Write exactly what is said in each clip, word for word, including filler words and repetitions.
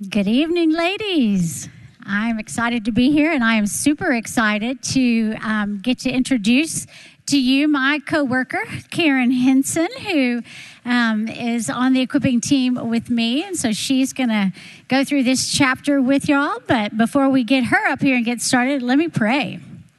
Good evening, ladies. I'm excited to be here, and I am super excited to um, get to introduce to you my coworker, Karen Henson, who um, is on the equipping team with me. And so she's going to go through this chapter with y'all. But before we get her up here and get started, let me pray.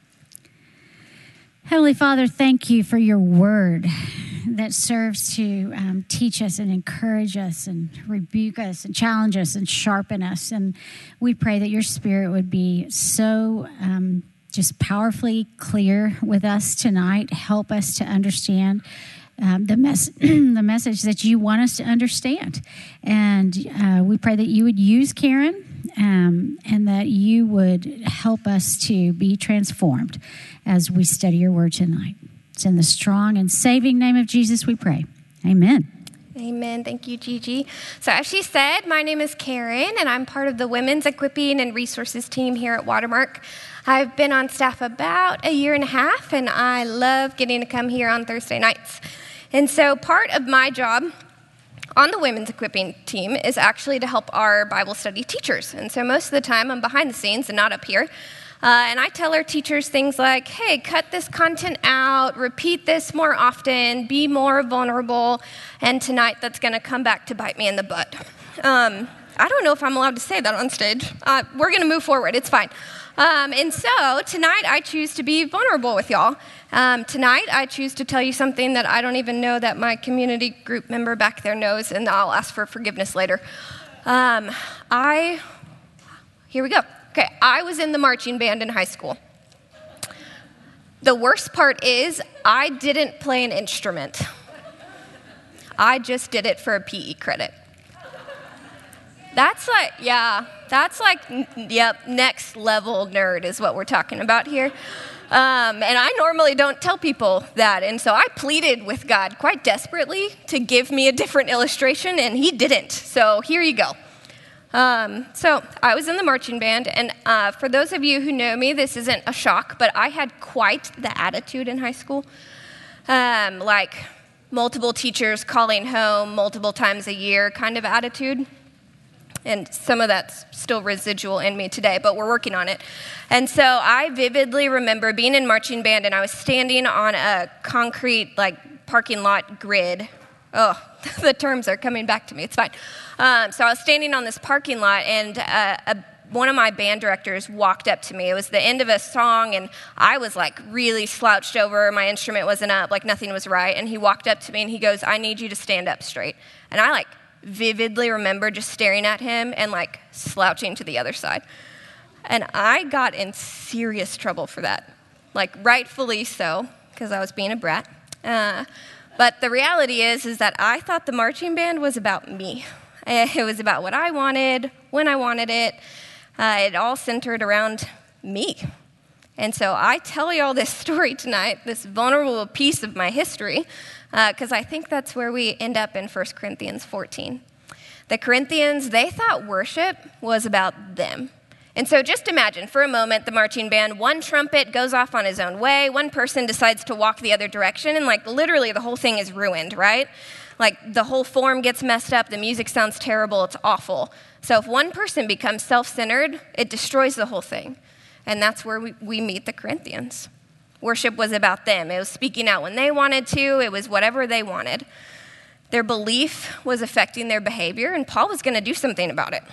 Heavenly Father, thank you for your word that serves to um, teach us and encourage us and rebuke us and challenge us and sharpen us. And we pray that your spirit would be so um, just powerfully clear with us tonight. Help us to understand um, the, mes- the message that you want us to understand. And uh, we pray that you would use Karen um, and that you would help us to be transformed as we study your word tonight. It's in the strong and saving name of Jesus we pray. Amen. Amen. Thank you, Gigi. So as she said, my name is Karen, and I'm part of the Women's Equipping and Resources team here at Watermark. I've been on staff about a year and a half, and I love getting to come here on Thursday nights. And so part of my job on the Women's Equipping team is actually to help our Bible study teachers. And so most of the time I'm behind the scenes and not up here. Uh, and I tell our teachers things like, hey, cut this content out, repeat this more often, be more vulnerable, and tonight that's going to come back to bite me in the butt. Um, I don't know if I'm allowed to say that on stage. Uh, we're going to move forward. It's fine. Um, and so tonight I choose to be vulnerable with y'all. Um, tonight I choose to tell you something that I don't even know that my community group member back there knows, and I'll ask for forgiveness later. Um, I, here we go. Okay, I was in the marching band in high school. The worst part is I didn't play an instrument. I just did it for a P E credit. That's like, yeah, that's like, yep, next level nerd is what we're talking about here. Um, and I normally don't tell people that, and so I pleaded with God quite desperately to give me a different illustration, and he didn't. So here you go. Um, so I was in the marching band, and uh, for those of you who know me, this isn't a shock, but I had quite the attitude in high school. Um, like multiple teachers calling home multiple times a year kind of attitude. And some of that's still residual in me today, but we're working on it. And so I vividly remember being in marching band, and I was standing on a concrete, like, parking lot grid. Oh, the terms are coming back to me. It's fine. Um, so I was standing on this parking lot, and uh, a, one of my band directors walked up to me. It was the end of a song, and I was, like, really slouched over. My instrument wasn't up, like nothing was right. And he walked up to me, and he goes, I need you to stand up straight. And I, like, vividly remember just staring at him and, like, slouching to the other side. And I got in serious trouble for that, like, rightfully so, because I was being a brat. Uh, but the reality is, is that I thought the marching band was about me. It was about what I wanted, when I wanted it. Uh, it all centered around me. And so I tell you all this story tonight, this vulnerable piece of my history, because uh, I think that's where we end up in First Corinthians fourteen. The Corinthians, they thought worship was about them. And so just imagine for a moment the marching band, one trumpet goes off on his own way, one person decides to walk the other direction, and like literally the whole thing is ruined, right? Like the whole form gets messed up, the music sounds terrible, it's awful. So if one person becomes self-centered, it destroys the whole thing. And that's where we, we meet the Corinthians. Worship was about them. It was speaking out when they wanted to. It was whatever they wanted. Their belief was affecting their behavior, and Paul was going to do something about it.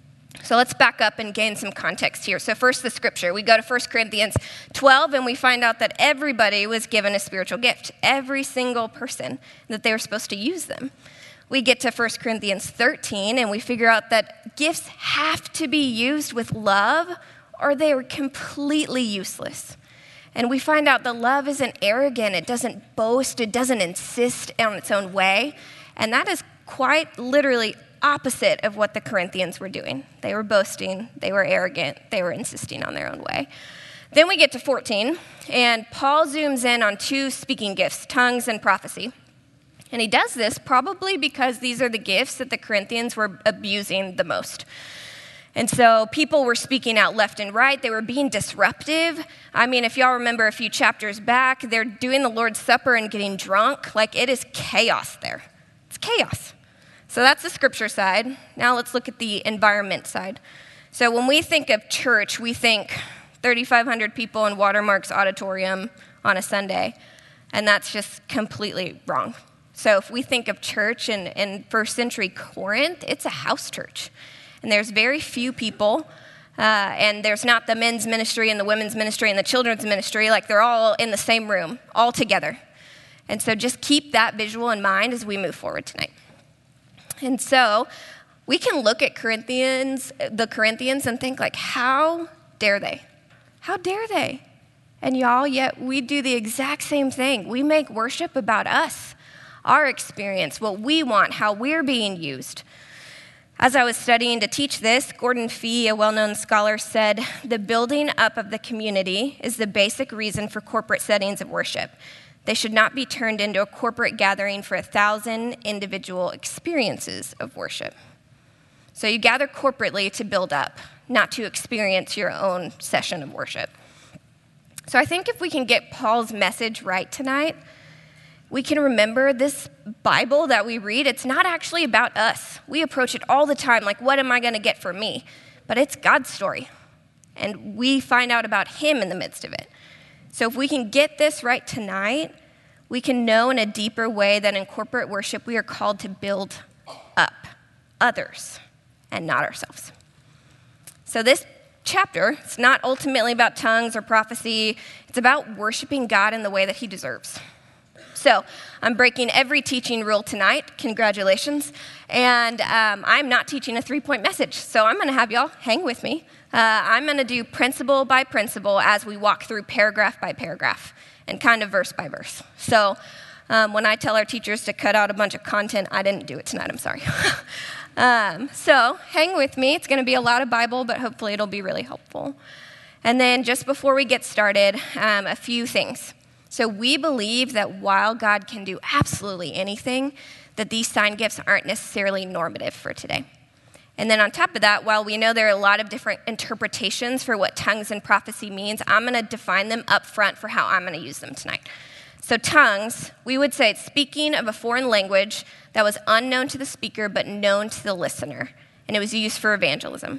So let's back up and gain some context here. So first, the scripture. We go to First Corinthians twelve, and we find out that everybody was given a spiritual gift. Every single person, that they were supposed to use them. We get to First Corinthians thirteen, and we figure out that gifts have to be used with love, or they are completely useless. And we find out that love isn't arrogant, it doesn't boast, it doesn't insist on its own way. And that is quite literally opposite of what the Corinthians were doing. They were boasting, they were arrogant, they were insisting on their own way. Then we get to fourteen, and Paul zooms in on two speaking gifts, tongues and prophecy. And he does this probably because these are the gifts that the Corinthians were abusing the most. And so people were speaking out left and right. They were being disruptive. I mean, if y'all remember a few chapters back, they're doing the Lord's Supper and getting drunk. Like, it is chaos there. It's chaos. So that's the scripture side. Now let's look at the environment side. So when we think of church, we think thirty-five hundred people in Watermark's auditorium on a Sunday, and that's just completely wrong. So if we think of church in, in first century Corinth, it's a house church. And there's very few people, uh, and there's not the men's ministry and the women's ministry and the children's ministry. Like, they're all in the same room, all together. And so just keep that visual in mind as we move forward tonight. And so we can look at Corinthians, the Corinthians, and think, like, how dare they? How dare they? And y'all, yet we do the exact same thing. We make worship about us, our experience, what we want, how we're being used. As I was studying to teach this, Gordon Fee, a well-known scholar, said, the building up of the community is the basic reason for corporate settings of worship. They should not be turned into a corporate gathering for a thousand individual experiences of worship. So you gather corporately to build up, not to experience your own session of worship. So I think if we can get Paul's message right tonight, we can remember this Bible that we read, it's not actually about us. We approach it all the time, like, what am I going to get from me? But it's God's story, and we find out about him in the midst of it. So if we can get this right tonight, we can know in a deeper way that in corporate worship, we are called to build up others and not ourselves. So this chapter, it's not ultimately about tongues or prophecy. It's about worshiping God in the way that he deserves. So I'm breaking every teaching rule tonight. Congratulations. And um, I'm not teaching a three-point message. So I'm going to have y'all hang with me. Uh, I'm going to do principle by principle as we walk through paragraph by paragraph and kind of verse by verse. So um, when I tell our teachers to cut out a bunch of content, I didn't do it tonight. I'm sorry. um, so hang with me. It's going to be a lot of Bible, but hopefully it'll be really helpful. And then just before we get started, um, a few things. So we believe that while God can do absolutely anything, that these sign gifts aren't necessarily normative for today. And then on top of that, while we know there are a lot of different interpretations for what tongues and prophecy means, I'm going to define them up front for how I'm going to use them tonight. So tongues, we would say it's speaking of a foreign language that was unknown to the speaker but known to the listener, and it was used for evangelism.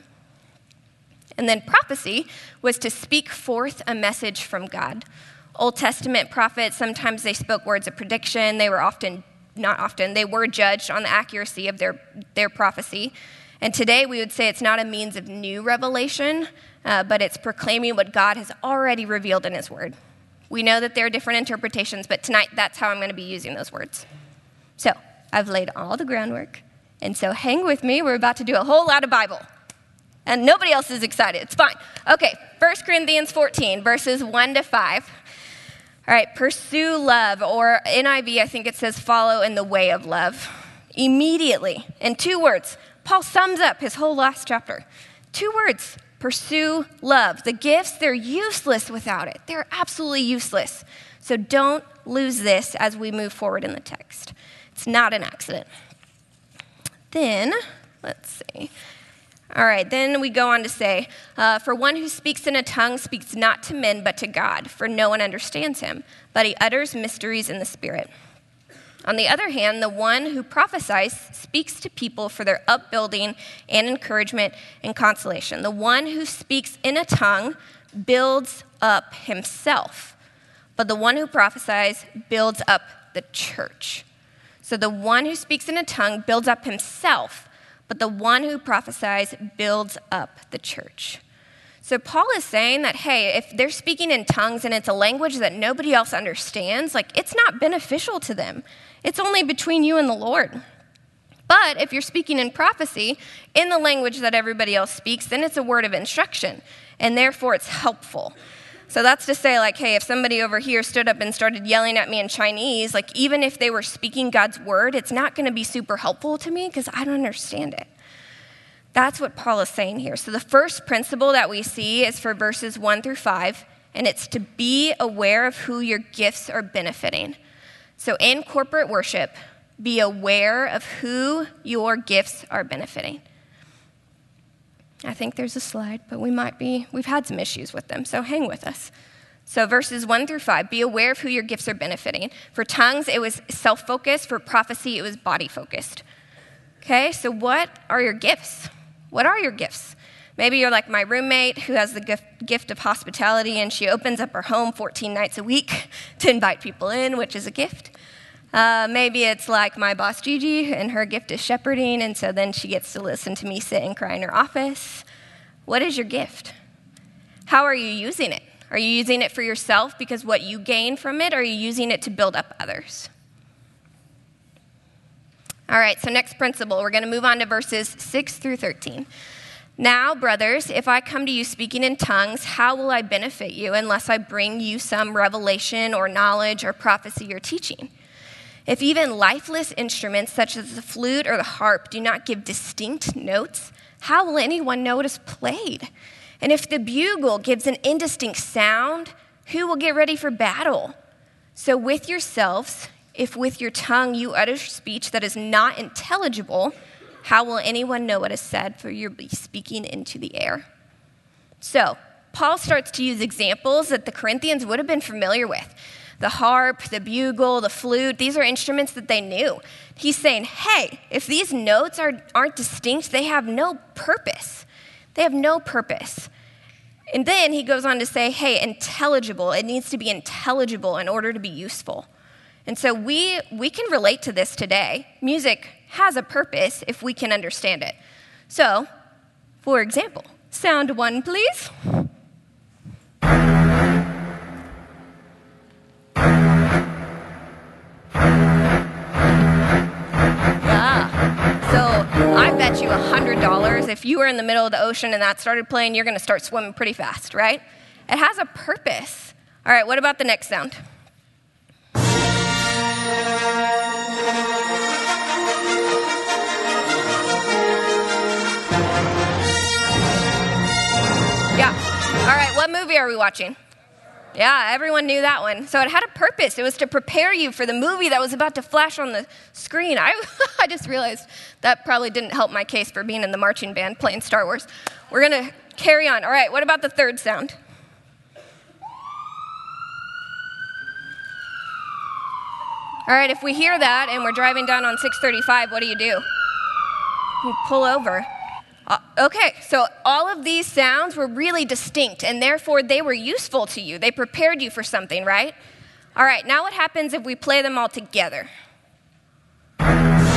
And then prophecy was to speak forth a message from God. Old Testament prophets, sometimes they spoke words of prediction. They were often, not often, they were judged on the accuracy of their, their prophecy. And today we would say it's not a means of new revelation, uh, but it's proclaiming what God has already revealed in his word. We know that there are different interpretations, but tonight that's how I'm going to be using those words. So I've laid all the groundwork, and so hang with me. We're about to do a whole lot of Bible. And nobody else is excited. It's fine. Okay, First Corinthians fourteen, verses one to five. All right, pursue love, or N I V, I think it says follow in the way of love. Immediately, in two words, Paul sums up his whole last chapter. Two words, pursue love. The gifts, they're useless without it. They're absolutely useless. So don't lose this as we move forward in the text. It's not an accident. Then, let's see. All right, then we go on to say, uh, for one who speaks in a tongue speaks not to men but to God, for no one understands him, but he utters mysteries in the Spirit. On the other hand, the one who prophesies speaks to people for their upbuilding and encouragement and consolation. The one who speaks in a tongue builds up himself, but the one who prophesies builds up the church. So the one who speaks in a tongue builds up himself, but the one who prophesies builds up the church. So Paul is saying that, hey, if they're speaking in tongues and it's a language that nobody else understands, like, it's not beneficial to them. It's only between you and the Lord. But if you're speaking in prophecy in the language that everybody else speaks, then it's a word of instruction, and therefore it's helpful. So that's to say, like, hey, if somebody over here stood up and started yelling at me in Chinese, like, even if they were speaking God's word, it's not going to be super helpful to me because I don't understand it. That's what Paul is saying here. So the first principle that we see is for verses one through five, and it's to be aware of who your gifts are benefiting. So in corporate worship, be aware of who your gifts are benefiting. I think there's a slide, but we might be, we've had some issues with them, so hang with us. So verses one through five, be aware of who your gifts are benefiting. For tongues, it was self-focused. For prophecy, it was body-focused. Okay, so what are your gifts? What are your gifts? Maybe you're like my roommate who has the gift of hospitality, and she opens up her home fourteen nights a week to invite people in, which is a gift. Uh, maybe it's like my boss, Gigi, and her gift is shepherding, and so then she gets to listen to me sit and cry in her office. What is your gift? How are you using it? Are you using it for yourself because what you gain from it, or are you using it to build up others? All right, so next principle, we're going to move on to verses six through thirteen. Now, brothers, if I come to you speaking in tongues, how will I benefit you unless I bring you some revelation or knowledge or prophecy or teaching? If even lifeless instruments such as the flute or the harp do not give distinct notes, how will anyone know it is played? And if the bugle gives an indistinct sound, who will get ready for battle? So with yourselves, if with your tongue you utter speech that is not intelligible, how will anyone know what is said, for you're speaking into the air? So Paul starts to use examples that the Corinthians would have been familiar with. The harp, the bugle, the flute, these are instruments that they knew. He's saying, hey, if these notes are, aren't distinct, they have no purpose. They have no purpose. And then he goes on to say, hey, intelligible. It needs to be intelligible in order to be useful. And so we we can relate to this today. Music has a purpose if we can understand it. So, for example, sound one, please. I bet you one hundred dollars if you were in the middle of the ocean and that started playing, you're going to start swimming pretty fast, right? It has a purpose. All right, what about the next sound? Yeah. All right, what movie are we watching? Yeah, everyone knew that one. So it had a purpose. It was to prepare you for the movie that was about to flash on the screen. I, I just realized that probably didn't help my case for being in the marching band playing Star Wars. We're going to carry on. All right, what about the third sound? All right, if we hear that and we're driving down on six thirty-five, what do you do? You pull over. Uh, okay, so all of these sounds were really distinct, and therefore they were useful to you. They prepared you for something, right? All right, now what happens if we play them all together? Mm.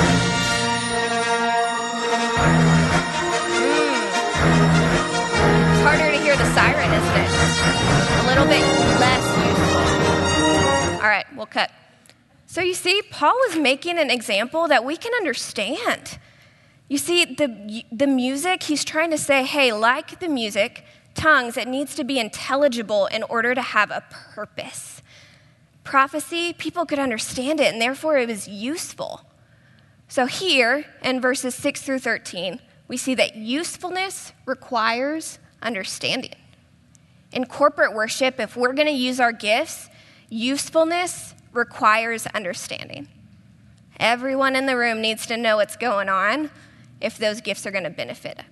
It's harder to hear the siren, isn't it? A little bit less useful. All right, we'll cut. So you see, Paul was making an example that we can understand. You see, the the music, he's trying to say, hey, like the music, tongues, it needs to be intelligible in order to have a purpose. Prophecy, people could understand it, and therefore it was useful. So here, in verses six through thirteen, we see that usefulness requires understanding. In corporate worship, if we're going to use our gifts, usefulness requires understanding. Everyone in the room needs to know what's going on if those gifts are going to benefit it.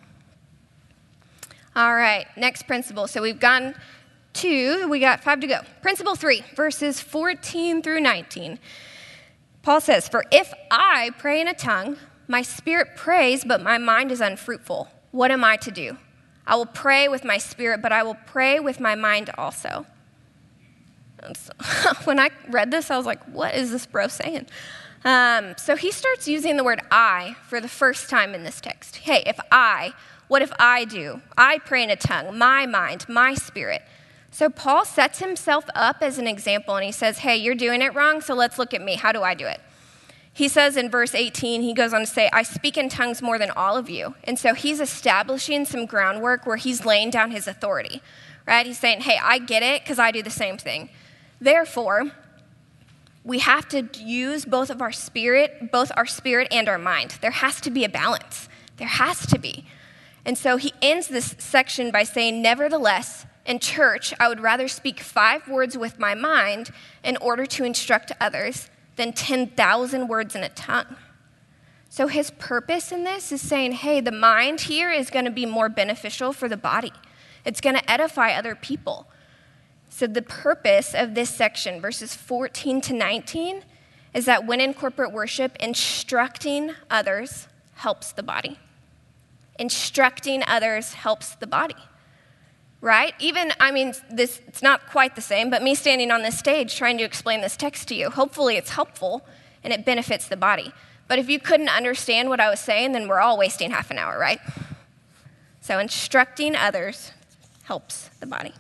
All right, next principle. So we've gone two, we got five to go. Principle three, verses fourteen through nineteen. Paul says, for if I pray in a tongue, my spirit prays, but my mind is unfruitful. What am I to do? I will pray with my spirit, but I will pray with my mind also. And so, when I read this, I was like, what is this bro saying? Um, so he starts using the word I for the first time in this text. Hey, if I, what if I do? I pray in a tongue, my mind, my spirit. So Paul sets himself up as an example, and he says, hey, you're doing it wrong, so let's look at me. How do I do it? He says in verse eighteen, he goes on to say, I speak in tongues more than all of you. And so he's establishing some groundwork where he's laying down his authority, right? He's saying, hey, I get it because I do the same thing. Therefore, we have to use both of our spirit, both our spirit and our mind. There has to be a balance. There has to be. And so he ends this section by saying, nevertheless, in church, I would rather speak five words with my mind in order to instruct others than ten thousand words in a tongue. So his purpose in this is saying, hey, the mind here is going to be more beneficial for the body. It's going to edify other people. So the purpose of this section, verses fourteen to nineteen, is that when in corporate worship, instructing others helps the body. Instructing others helps the body, right? Even, I mean, this it's not quite the same, but me standing on this stage trying to explain this text to you, hopefully it's helpful and it benefits the body. But if you couldn't understand what I was saying, then we're all wasting half an hour, right? So instructing others helps the body.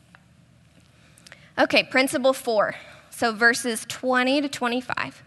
Okay, principle four. So verses twenty to twenty-five.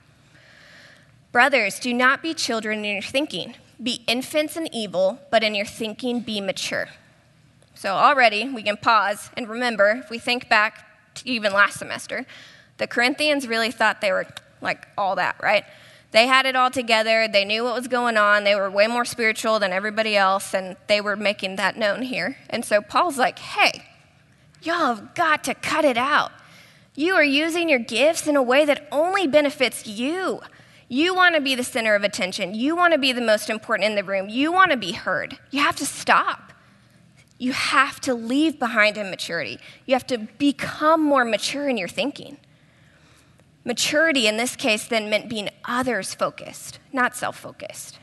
Brothers, do not be children in your thinking. Be infants in evil, but in your thinking be mature. So already we can pause and remember, if we think back to even last semester, the Corinthians really thought they were like all that, right? They had it all together. They knew what was going on. They were way more spiritual than everybody else, and they were making that known here. And so Paul's like, hey, y'all have got to cut it out. You are using your gifts in a way that only benefits you. You want to be the center of attention. You want to be the most important in the room. You want to be heard. You have to stop. You have to leave behind immaturity. You have to become more mature in your thinking. Maturity in this case then meant being others-focused, not self-focused.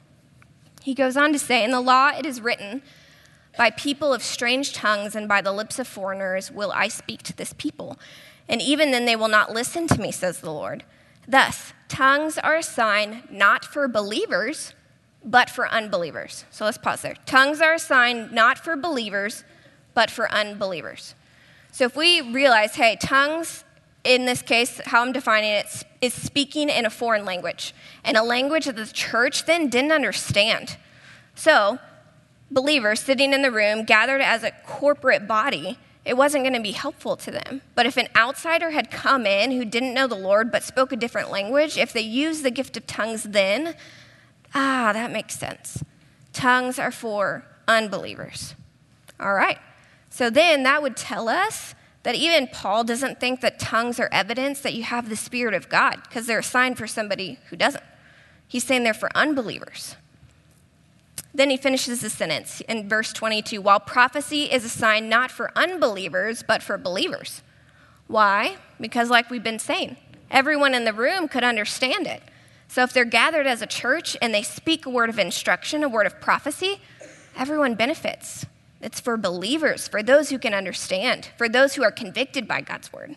He goes on to say, in the law it is written, by people of strange tongues and by the lips of foreigners will I speak to this people. And even then they will not listen to me, says the Lord. Thus, tongues are a sign not for believers, but for unbelievers. So let's pause there. Tongues are a sign not for believers, but for unbelievers. So if we realize, hey, tongues, in this case, how I'm defining it, is speaking in a foreign language, and a language that the church then didn't understand. So believers sitting in the room, gathered as a corporate body, it wasn't going to be helpful to them. But if an outsider had come in who didn't know the Lord but spoke a different language, if they used the gift of tongues then, ah, that makes sense. Tongues are for unbelievers. All right. So then that would tell us that even Paul doesn't think that tongues are evidence that you have the Spirit of God, because they're a sign for somebody who doesn't. He's saying they're for unbelievers. Then he finishes the sentence in verse twenty-two, while prophecy is a sign not for unbelievers, but for believers. Why? Because like we've been saying, everyone in the room could understand it. So if they're gathered as a church and they speak a word of instruction, a word of prophecy, everyone benefits. It's for believers, for those who can understand, for those who are convicted by God's word.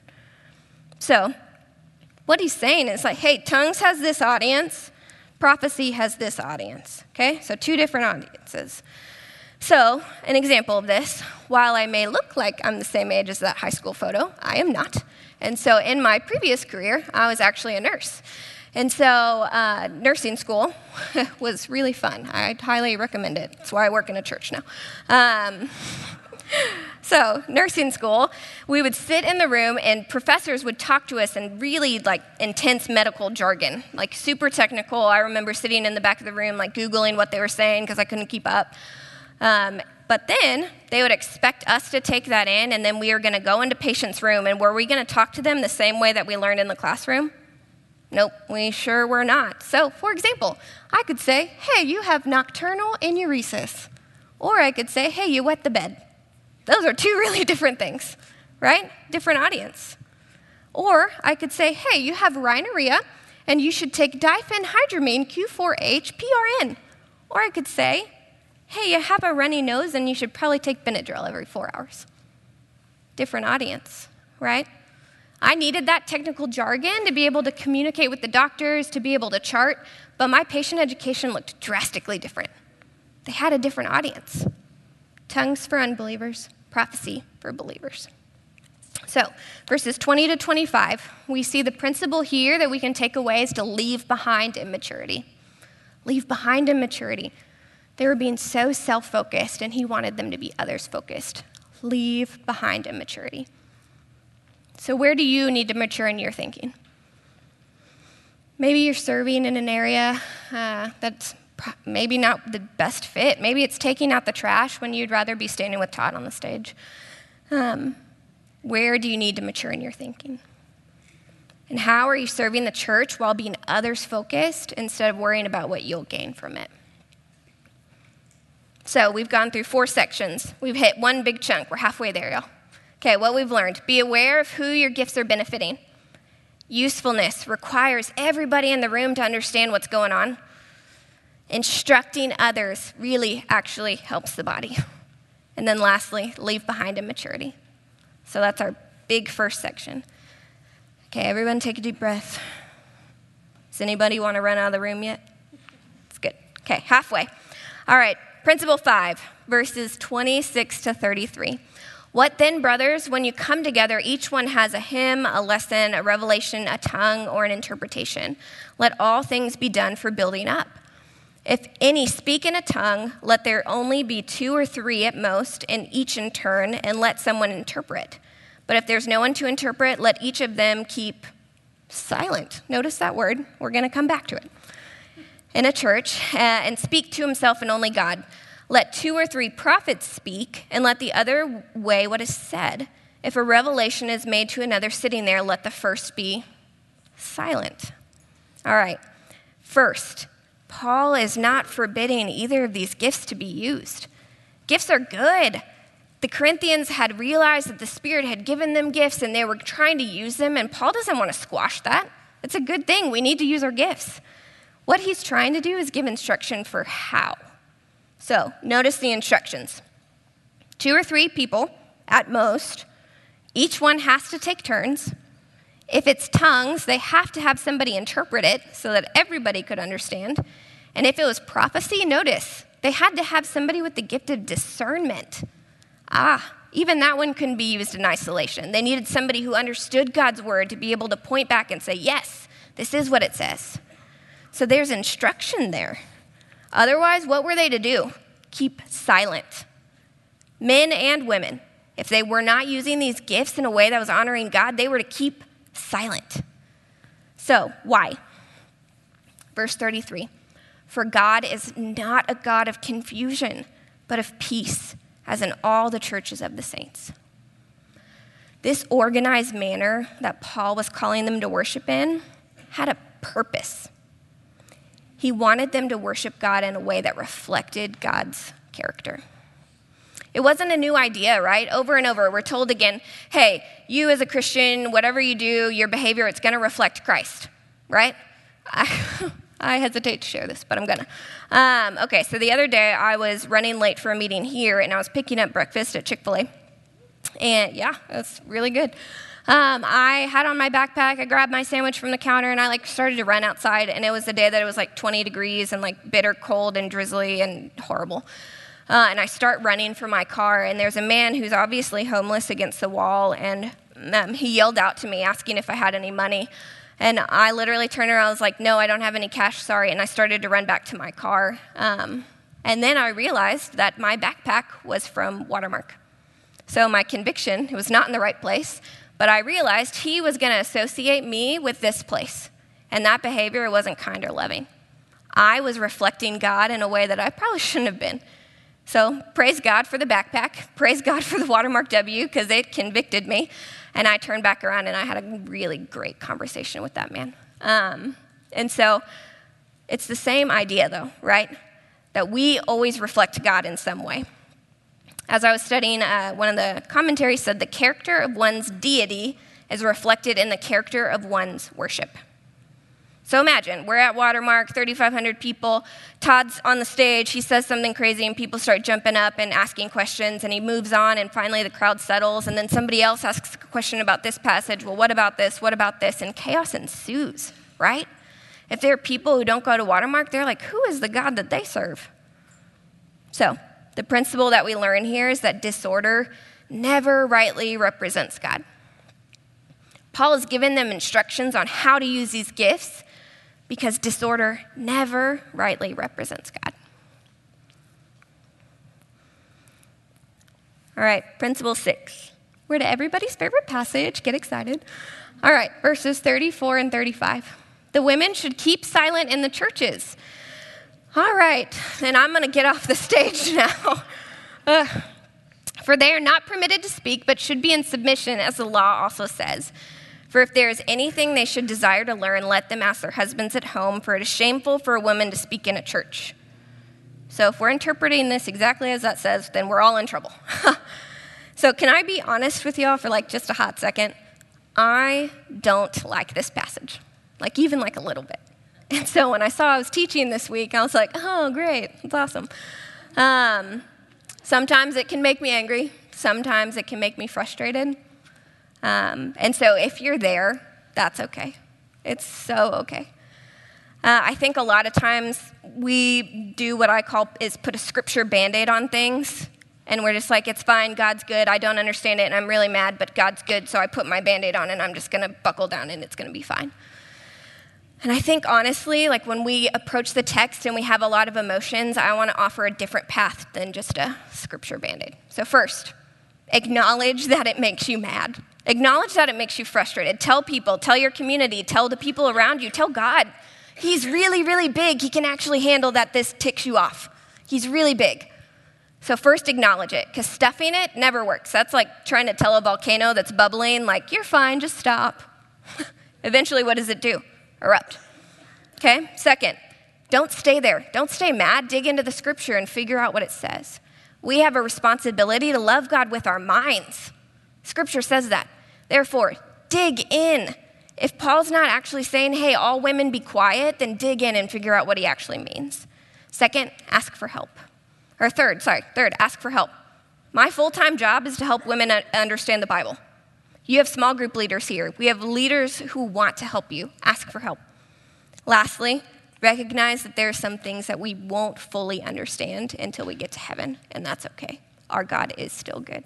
So what he's saying is like, hey, tongues has this audience, prophecy has this audience, okay? So two different audiences. So an example of this, while I may look like I'm the same age as that high school photo, I am not. And so in my previous career, I was actually a nurse. And so uh, nursing school was really fun. I'd highly recommend it. That's why I work in a church now. Um, so nursing school, we would sit in the room and professors would talk to us in really like intense medical jargon, like super technical. I remember sitting in the back of the room like Googling what they were saying because I couldn't keep up. Um, but then they would expect us to take that in, and then we were going to go into patient's room, and were we going to talk to them the same way that we learned in the classroom? Nope, we sure were not. So, for example, I could say, hey, you have nocturnal enuresis. Or I could say, hey, you wet the bed. Those are two really different things, right? Different audience. Or I could say, hey, you have rhinorrhea, and you should take diphenhydramine Q four H P R N. Or I could say, hey, you have a runny nose, and you should probably take Benadryl every four hours. Different audience, right? I needed that technical jargon to be able to communicate with the doctors, to be able to chart, but my patient education looked drastically different. They had a different audience. Tongues for unbelievers, prophecy for believers. So, verses twenty to twenty-five, we see the principle here that we can take away is to leave behind immaturity. Leave behind immaturity. They were being so self-focused, and he wanted them to be others-focused. Leave behind immaturity. So where do you need to mature in your thinking? Maybe you're serving in an area uh, that's maybe not the best fit. Maybe it's taking out the trash when you'd rather be standing with Todd on the stage. Um, where do you need to mature in your thinking? And how are you serving the church while being others-focused instead of worrying about what you'll gain from it? So we've gone through four sections. We've hit one big chunk. We're halfway there, y'all. Okay, what we've learned. Be aware of who your gifts are benefiting. usefulness requires everybody in the room to understand what's going on. Instructing others really actually helps the body. And then lastly, leave behind immaturity. So that's our big first section. Okay, everyone take a deep breath. Does anybody want to run out of the room yet? It's good. Okay, halfway. All right, principle five, verses twenty-six to thirty-three. What then, brothers, when you come together, each one has a hymn, a lesson, a revelation, a tongue, or an interpretation. Let all things be done for building up. If any speak in a tongue, let there only be two or three at most, and each in turn, and let someone interpret. But if there's no one to interpret, let each of them keep silent. Notice that word. We're going to come back to it. In a church, uh, and speak to himself and only God. Let two or three prophets speak, and let the other weigh what is said. If a revelation is made to another sitting there, let the first be silent. All right. First, Paul is not forbidding either of these gifts to be used. Gifts are good. The Corinthians had realized that the Spirit had given them gifts and they were trying to use them, and Paul doesn't want to squash that. It's a good thing. We need to use our gifts. What he's trying to do is give instruction for how. So notice the instructions. Two or three people at most. Each one has to take turns. If it's tongues, they have to have somebody interpret it so that everybody could understand. And if it was prophecy, notice, they had to have somebody with the gift of discernment. Ah, even that one couldn't be used in isolation. They needed somebody who understood God's word to be able to point back and say, yes, this is what it says. So there's instruction there. Otherwise, what were they to do? Keep silent. Men and women, if they were not using these gifts in a way that was honoring God, they were to keep silent. So, why? Verse thirty-three. For God is not a God of confusion, but of peace, as in all the churches of the saints. This organized manner that Paul was calling them to worship in had a purpose. He wanted them to worship God in a way that reflected God's character. It wasn't a new idea, right? Over and over, we're told again, hey, you as a Christian, whatever you do, your behavior, it's going to reflect Christ, right? I, I hesitate to share this, but I'm going to. Um, okay, so the other day, I was running late for a meeting here, and I was picking up breakfast at Chick-fil-A. And yeah, it was really good. Um, I had on my backpack, I grabbed my sandwich from the counter, and I like started to run outside, and it was the day that it was like twenty degrees and like bitter cold and drizzly and horrible. Uh, and I start running for my car, and there's a man who's obviously homeless against the wall, and um, he yelled out to me asking if I had any money. And I literally turned around, I was like, no, I don't have any cash, sorry, and I started to run back to my car. Um, and then I realized that my backpack was from Watermark. So my conviction, it was not in the right place, but I realized he was going to associate me with this place, and that behavior wasn't kind or loving. I was reflecting God in a way that I probably shouldn't have been. So praise God for the backpack. Praise God for the Watermark W, because it convicted me. And I turned back around, and I had a really great conversation with that man. Um, and so it's the same idea, though, right? That we always reflect God in some way. As I was studying, uh, one of the commentaries said the character of one's deity is reflected in the character of one's worship. So imagine, we're at Watermark, thirty-five hundred people. Todd's on the stage. He says something crazy, and people start jumping up and asking questions, and he moves on, and finally the crowd settles, and then somebody else asks a question about this passage. Well, what about this? What about this? And chaos ensues, right? If there are people who don't go to Watermark, they're like, who is the God that they serve? So the principle that we learn here is that disorder never rightly represents God. Paul has given them instructions on how to use these gifts, because disorder never rightly represents God. All right, principle six. We're to everybody's favorite passage. Get excited. All right, verses thirty-four and thirty-five. The women should keep silent in the churches. All right, and I'm going to get off the stage now. Ugh. For they are not permitted to speak, but should be in submission, as the law also says. For if there is anything they should desire to learn, let them ask their husbands at home, for it is shameful for a woman to speak in a church. So if we're interpreting this exactly as that says, then we're all in trouble. So can I be honest with y'all for like just a hot second? I don't like this passage, like even like a little bit. And so when I saw I was teaching this week, I was like, oh, great, that's awesome. Um, sometimes it can make me angry. Sometimes it can make me frustrated. Um, and so if you're there, that's okay. It's so okay. Uh, I think a lot of times we do what I call is put a scripture Band-Aid on things. And we're just like, it's fine, God's good, I don't understand it, and I'm really mad, but God's good, so I put my Band-Aid on, and I'm just going to buckle down, and it's going to be fine. And I think, honestly, like when we approach the text and we have a lot of emotions, I want to offer a different path than just a scripture Band-Aid. So first, acknowledge that it makes you mad. Acknowledge that it makes you frustrated. Tell people, tell your community, tell the people around you, tell God. He's really, really big. He can actually handle that this ticks you off. He's really big. So first, acknowledge it, because stuffing it never works. That's like trying to tell a volcano that's bubbling, like, you're fine, just stop. Eventually, what does it do? Erupt. Okay? Second, don't stay there. Don't stay mad. Dig into the scripture and figure out what it says. We have a responsibility to love God with our minds. Scripture says that. Therefore, dig in. If Paul's not actually saying, hey, all women be quiet, then dig in and figure out what he actually means. Second, ask for help. Or third, sorry, third, ask for help. My full-time job is to help women understand the Bible. You have small group leaders here. We have leaders who want to help you. Ask for help. Lastly, recognize that there are some things that we won't fully understand until we get to heaven, and that's okay. Our God is still good.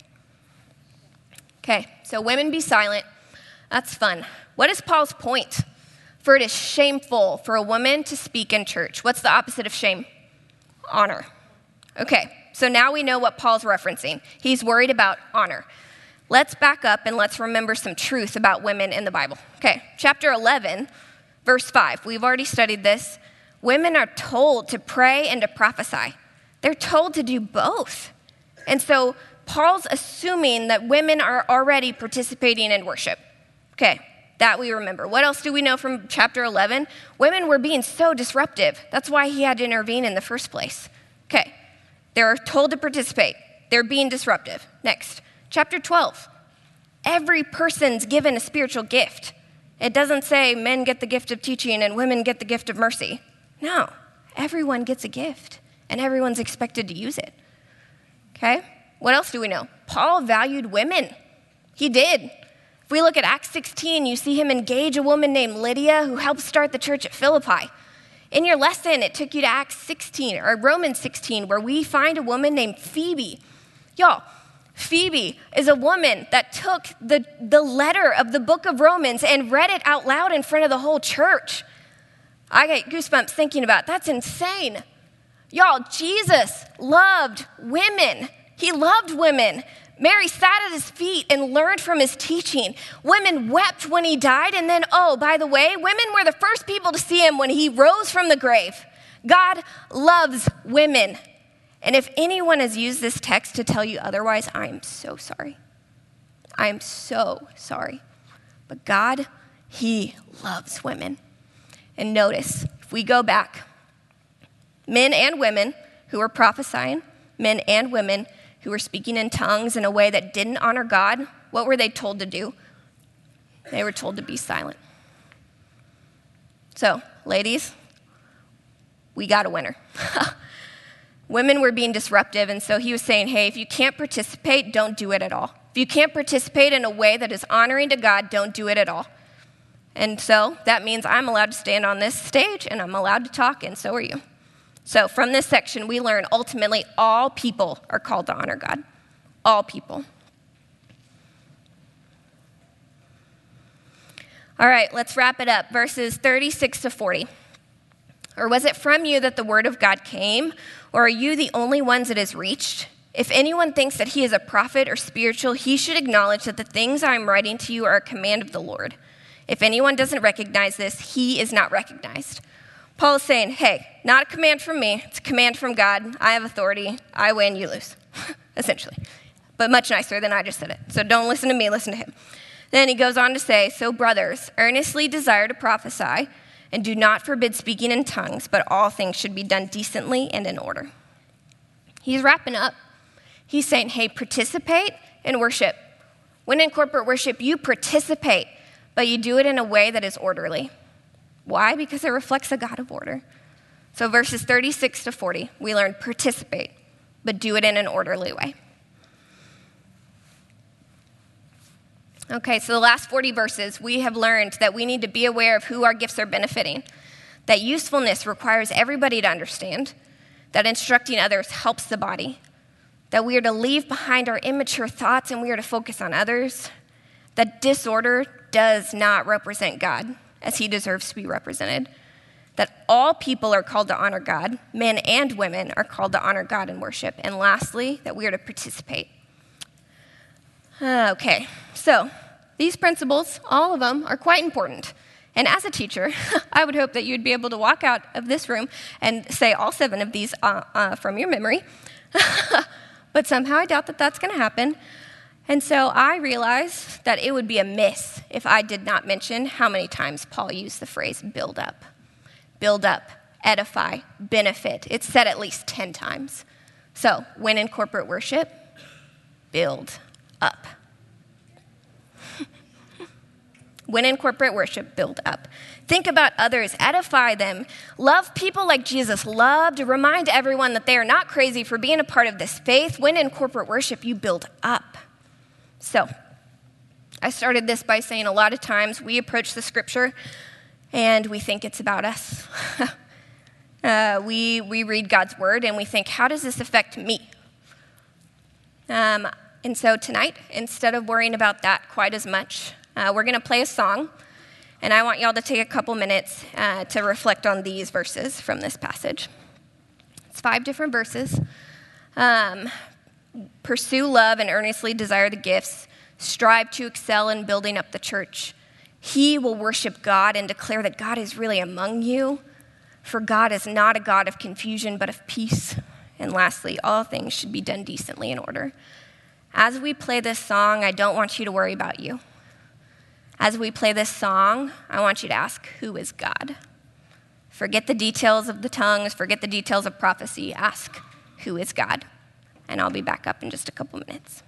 Okay, so women be silent. That's fun. What is Paul's point? For it is shameful for a woman to speak in church. What's the opposite of shame? Honor. Okay, so now we know what Paul's referencing. He's worried about honor. Let's back up and let's remember some truth about women in the Bible. Okay, chapter eleven, verse five. We've already studied this. Women are told to pray and to prophesy. They're told to do both. And so Paul's assuming that women are already participating in worship. Okay, that we remember. What else do we know from chapter eleven? Women were being so disruptive. That's why he had to intervene in the first place. Okay, they're told to participate. They're being disruptive. Next, chapter twelve. Every person's given a spiritual gift. It doesn't say men get the gift of teaching and women get the gift of mercy. No, everyone gets a gift, and everyone's expected to use it. Okay, what else do we know? Paul valued women. He did. If we look at Acts sixteen, you see him engage a woman named Lydia who helped start the church at Philippi. In your lesson, it took you to Acts sixteen, or Romans sixteen, where we find a woman named Phoebe. Y'all, Phoebe is a woman that took the, the letter of the book of Romans and read it out loud in front of the whole church. I get goosebumps thinking about it. That's insane. Y'all, Jesus loved women. He loved women. Mary sat at his feet and learned from his teaching. Women wept when he died. And then, oh, by the way, women were the first people to see him when he rose from the grave. God loves women. And if anyone has used this text to tell you otherwise, I am so sorry. I am so sorry. But God, he loves women. And notice, if we go back, men and women who were prophesying, men and women who were speaking in tongues in a way that didn't honor God, what were they told to do? They were told to be silent. So, ladies, we got a winner. Women were being disruptive, and so he was saying, hey, if you can't participate, don't do it at all. If you can't participate in a way that is honoring to God, don't do it at all. And so that means I'm allowed to stand on this stage, and I'm allowed to talk, and so are you. So from this section, we learn ultimately all people are called to honor God. All people. All right, let's wrap it up. Verses thirty-six to forty. Or was it from you that the word of God came, or are you the only ones it has reached? If anyone thinks that he is a prophet or spiritual, he should acknowledge that the things I am writing to you are a command of the Lord. If anyone doesn't recognize this, he is not recognized. Paul is saying, hey, not a command from me. It's a command from God. I have authority. I win, you lose, essentially. But much nicer than I just said it. So don't listen to me, listen to him. Then he goes on to say, so brothers, earnestly desire to prophesy, and do not forbid speaking in tongues, but all things should be done decently and in order. He's wrapping up. He's saying, hey, participate in worship. When in corporate worship, you participate. but you do it in a way that is orderly. Why? Because it reflects a God of order. So verses thirty-six to forty, we learn participate, but do it in an orderly way. Okay, so the last forty verses, we have learned that we need to be aware of who our gifts are benefiting, that usefulness requires everybody to understand, that instructing others helps the body, that we are to leave behind our immature thoughts and we are to focus on others, that disorder does not represent God as he deserves to be represented, that all people are called to honor God, men and women are called to honor God in worship, and lastly, that we are to participate. Okay, so these principles, all of them, are quite important. And as a teacher, I would hope that you'd be able to walk out of this room and say all seven of these uh, uh, from your memory. But somehow I doubt that that's going to happen. And so I realized that it would be a miss if I did not mention how many times Paul used the phrase build up. Build up, edify, benefit. It's said at least ten times. So when in corporate worship, build up. When in corporate worship, build up. Think about others, edify them. Love people like Jesus loved. Remind everyone that they are not crazy for being a part of this faith. When in corporate worship, you build up. So, I started this by saying a lot of times we approach the scripture and we think it's about us. uh, we, we read God's word and we think, how does this affect me? Um, and so tonight, instead of worrying about that quite as much, Uh, we're going to play a song, and I want y'all to take a couple minutes uh, to reflect on these verses from this passage. It's five different verses. Um, pursue love and earnestly desire the gifts. Strive to excel in building up the church. He will worship God and declare that God is really among you, for God is not a God of confusion, but of peace. And lastly, all things should be done decently in order. As we play this song, I don't want you to worry about you. As we play this song, I want you to ask, who is God? Forget the details of the tongues, forget the details of prophecy. Ask, who is God? And I'll be back up in just a couple minutes.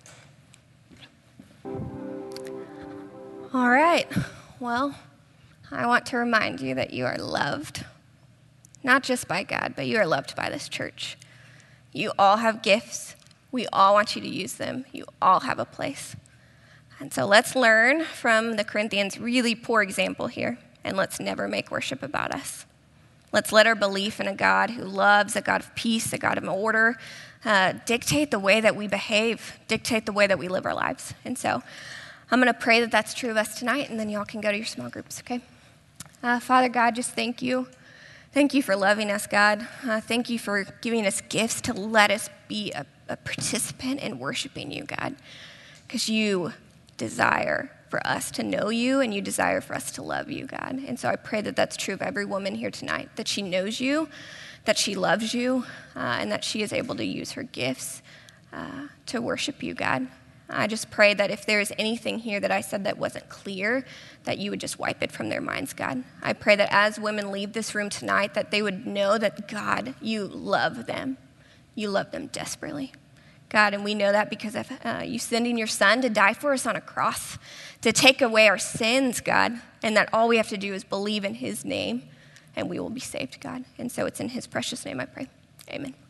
All right, well, I want to remind you that you are loved, not just by God, but you are loved by this church. You all have gifts. We all want you to use them. You all have a place. And so let's learn from the Corinthians' really poor example here, and let's never make worship about us. Let's let our belief in a God who loves, a God of peace, a God of order, uh, dictate the way that we behave, dictate the way that we live our lives. And so I'm going to pray that that's true of us tonight, and then y'all can go to your small groups, okay? Uh, Father God, just thank you. Thank you for loving us, God. Uh, thank you for giving us gifts to let us be a, a participant in worshiping you, God, because you desire for us to know you and you desire for us to love you, God. And so I pray that that's true of every woman here tonight, that she knows you, that she loves you, uh, and that she is able to use her gifts uh, to worship you, God. I just pray that if there is anything here that I said that wasn't clear, that you would just wipe it from their minds, God. I pray that as women leave this room tonight, that they would know that, God, you love them. You love them desperately. God, and we know that because of uh, you sending your son to die for us on a cross, to take away our sins, God, and that all we have to do is believe in his name, and we will be saved, God. And so it's in his precious name I pray. Amen.